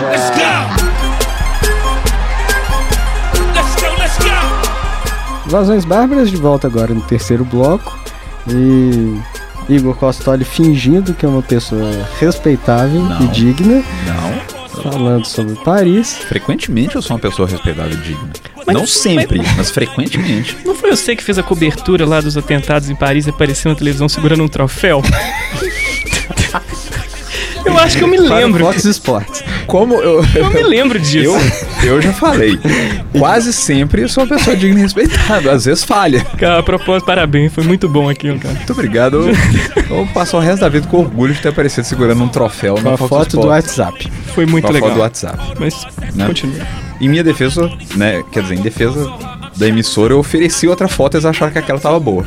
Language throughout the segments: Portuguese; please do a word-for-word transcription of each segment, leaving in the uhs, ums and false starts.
Let's go! Let's go, let's go! Invasões Bárbaras de volta agora no terceiro bloco. E Igor Costoli fingindo que é uma pessoa respeitável Não. e digna. Não. Falando sobre Paris. Frequentemente eu sou uma pessoa respeitável e digna. Mas- não sempre, mas... mas frequentemente. Não foi você que fez a cobertura lá dos atentados em Paris e apareceu na televisão segurando um troféu? Eu acho que eu me lembro. Fox Sports. Como eu... Eu me lembro disso. Eu, eu já falei. Quase sempre eu sou uma pessoa digna e respeitável. Às vezes falha. Cara, a propósito, parabéns. Foi muito bom aquilo, cara. Muito obrigado. Eu, eu vou passar o resto da vida com orgulho de ter aparecido segurando um troféu Com na a Fox foto Sports. do WhatsApp. Foi muito Com a legal. foto do WhatsApp. Mas, Né? continua. Em minha defesa, né? Quer dizer, em defesa da emissora, eu ofereci outra foto e eles acharam que aquela tava boa.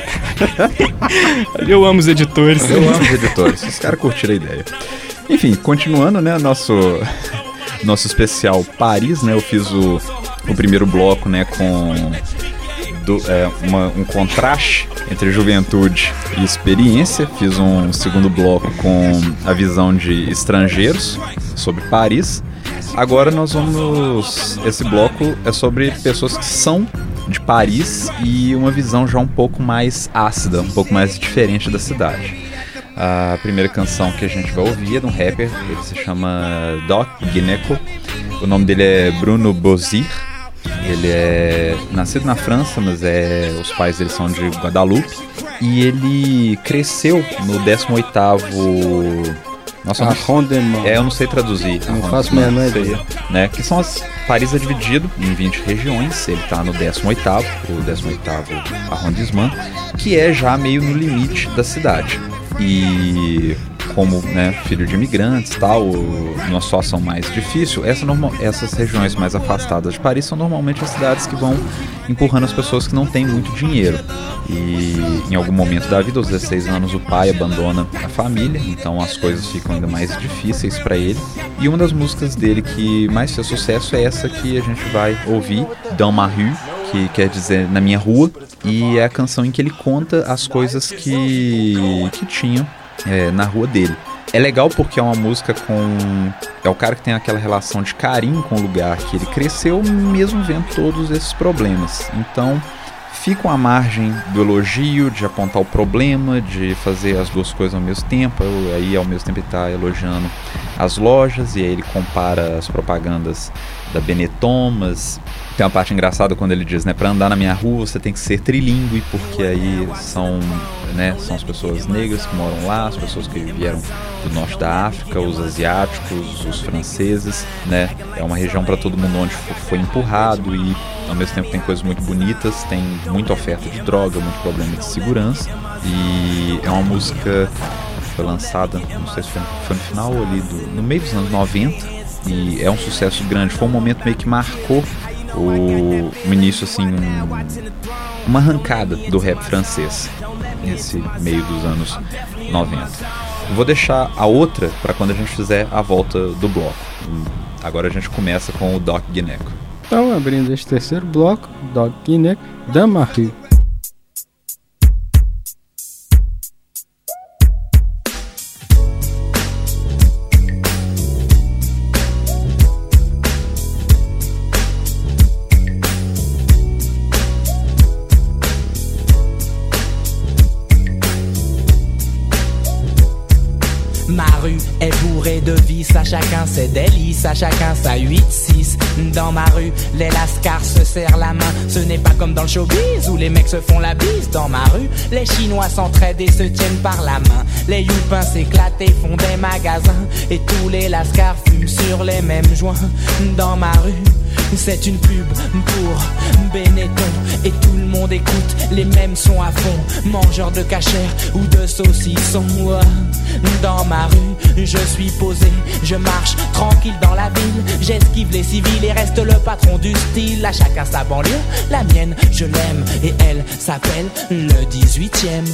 Eu amo os editores. Eu amo os editores. Os caras curtiram a ideia. Enfim, continuando, né? Nosso, nosso especial Paris, né? Eu fiz o, o primeiro bloco, né? Com do, é, uma, um contraste entre juventude e experiência. Fiz um segundo bloco com a visão de estrangeiros sobre Paris. Agora nós vamos... Esse bloco é sobre pessoas que são de Paris e uma visão já um pouco mais ácida, um pouco mais diferente da cidade. A primeira canção que a gente vai ouvir é de um rapper, ele se chama Doc Gynéco. O nome dele é Bruno Bozir. Ele é nascido na França, mas é, os pais dele são de Guadalupe. E ele cresceu no décimo oitavo... Nossa, eu não- Arrondissement. é, eu não sei traduzir. Não Arrondissement, faço a menor sei, ideia. né? Que são as... Paris é dividido em vinte regiões. Ele tá no décimo oitavo, o décimo oitavo arrondissement, que é já meio no limite da cidade. E como, né, filho de imigrantes e tal, numa situação mais difícil, essa normal, essas regiões mais afastadas de Paris são normalmente as cidades que vão empurrando as pessoas que não têm muito dinheiro. E em algum momento da vida, aos dezesseis anos, o pai abandona a família, então as coisas ficam ainda mais difíceis para ele. E uma das músicas dele que mais fez sucesso é essa que a gente vai ouvir, Dans ma rue, que quer dizer Na Minha Rua, e é a canção em que ele conta as coisas que, que tinham é, na rua dele. É legal porque é uma música com... É o cara que tem aquela relação de carinho com o lugar que ele cresceu, mesmo vendo todos esses problemas. Então, ficam à margem do elogio, de apontar o problema, de fazer as duas coisas ao mesmo tempo. Aí, ao mesmo tempo, ele está elogiando as lojas, e aí ele compara as propagandas da Benetton, mas tem uma parte engraçada quando ele diz, né, para andar na minha rua você tem que ser trilingue, porque aí são, né, são as pessoas negras que moram lá, as pessoas que vieram do norte da África, os asiáticos, os franceses, né, é uma região para todo mundo onde foi empurrado, e ao mesmo tempo tem coisas muito bonitas, tem muita oferta de droga, muito problema de segurança, e é uma música que foi lançada, não sei se foi, foi no final ali, do, no meio dos anos noventa, e é um sucesso grande, foi um momento meio que marcou o, o início, assim, um, uma arrancada do rap francês nesse meio dos anos noventa. Eu vou deixar a outra para quando a gente fizer a volta do bloco. Agora a gente começa com o Doc Gynéco. Então, abrindo este terceiro bloco, Doc Gynéco, Dans ma rue. Ma rue est bourrée de vices, à chacun ses délices, à chacun sa huit six. Dans ma rue, les lascars se serrent la main. Ce n'est pas comme dans le showbiz où les mecs se font la bise. Dans ma rue, les Chinois s'entraident et se tiennent par la main. Les youpins s'éclatent et font des magasins. Et tous les lascars fument sur les mêmes joints. Dans ma rue, c'est une pub pour Benetton. Et tout le monde écoute les mêmes sons à fond. Mangeurs de cachère ou de saucissons. Dans ma rue, je suis posé, je marche tranquille dans la ville. J'esquive les civils et reste le patron du style. À chacun sa banlieue, la mienne je l'aime. Et elle s'appelle le dix-huitième.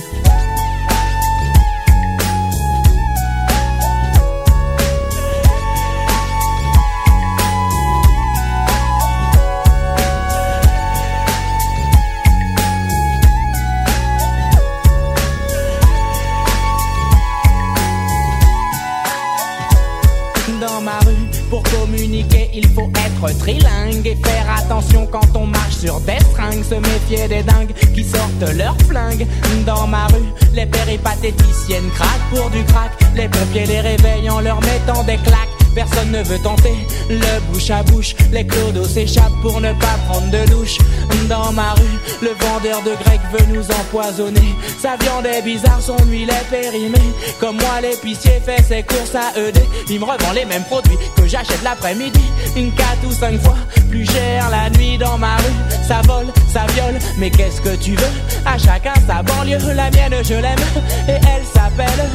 Pour Pour communiquer, il faut être trilingue et faire attention quand on marche sur des stringues. Se méfier des dingues qui sortent leurs flingues. Dans ma rue, les péripatéticiennes craquent pour du crack. Les pompiers les réveillent en leur mettant des claques. Personne ne veut tenter le bouche à bouche. Les clodos s'échappent pour ne pas prendre de louche. Dans ma rue, le vendeur de grec veut nous empoisonner. Sa viande est bizarre, son huile est périmée. Comme moi, l'épicier fait ses courses à E D. Il me revend les mêmes produits que j'achète l'après-midi. Une quatre ou cinq fois plus cher la nuit. Dans ma rue, ça vole, ça viole. Mais qu'est-ce que tu veux? À chacun sa banlieue. La mienne, je l'aime et elle s'appelle...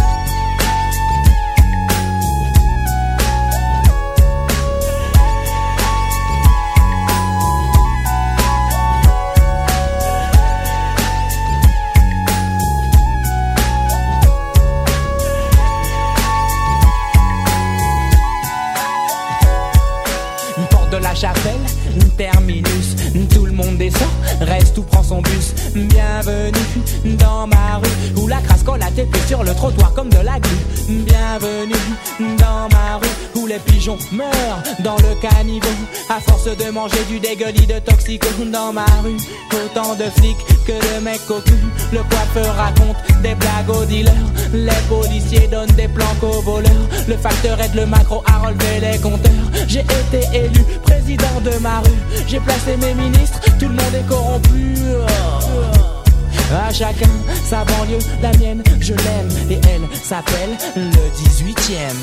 Chapelle, terminus, tout le monde descend, reste ou prend son bus. Bienvenue dans ma rue, où la crasse colle à tes pieds sur le trottoir comme de la glu. Bienvenue dans ma rue, où les pigeons meurent dans le caniveau à force de manger du dégueulis de toxico. Dans ma rue, autant de flics que de mecs cocus. Le coiffeur raconte des blagues aux dealers, les policiers donnent des planques aux voleurs. Le facteur aide le macro à relever les compteurs. J'ai été élu président de ma rue, j'ai placé mes ministres, tout le monde est corrompu. À chacun sa banlieue, la mienne je l'aime et elle s'appelle le dix-huitième.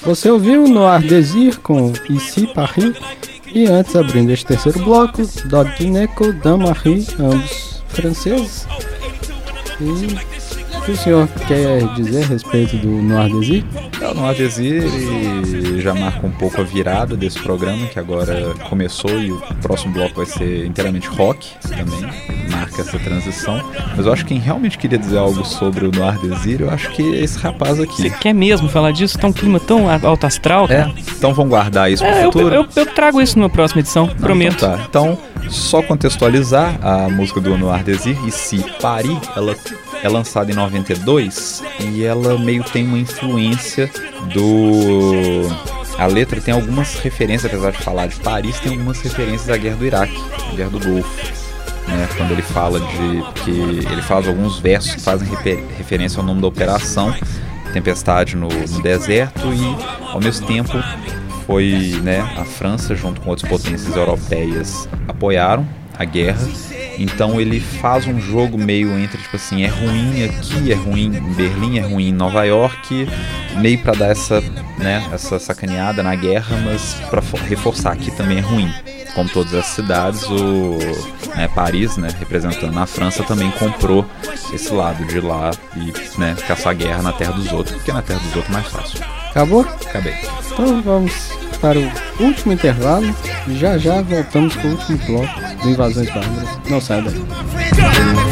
Você ouviu Noir Désir com Ici Paris e antes, abrindo este terceiro bloco, Dog Gineco, Dame-Marie, ambos franceses. E o que o senhor quer dizer a respeito do Noir Désir? O Noir Désir ele já marca um pouco a virada desse programa, que agora começou, e o próximo bloco vai ser inteiramente rock também, marca essa transição. Mas eu acho que quem realmente queria dizer algo sobre o Noir Désir, eu acho que é esse rapaz aqui. Você quer mesmo falar disso? Tá um clima tão alto astral, cara. É, então vamos guardar isso pro é, futuro? Eu, eu, eu trago isso numa próxima edição, Não, prometo. Então, tá. Então, só contextualizar a música do Noir Désir, Ici Paris, ela é lançada em noventa e dois e ela meio tem uma influência do... A letra tem algumas referências, apesar de falar de Paris, tem algumas referências à Guerra do Iraque, à Guerra do Golfo, né? Quando ele fala de... que ele faz alguns versos que fazem refer- referência ao nome da operação, Tempestade no, no Deserto, e ao mesmo tempo foi, né, a França junto com outras potências europeias apoiaram a guerra. Então ele faz um jogo meio entre, tipo assim, é ruim aqui, é ruim em Berlim, é ruim em Nova York, meio pra dar essa, né, essa sacaneada na guerra, mas pra reforçar que também é ruim. Como todas as cidades, o, né, Paris, né, representando a França, também comprou esse lado de ir lá e, né, caçar guerra na terra dos outros, porque na terra dos outros é mais fácil. Acabou? Acabei. Então vamos para o último intervalo e já já voltamos com o último bloco do Invasões Bárbaras. Não sai daí. Go!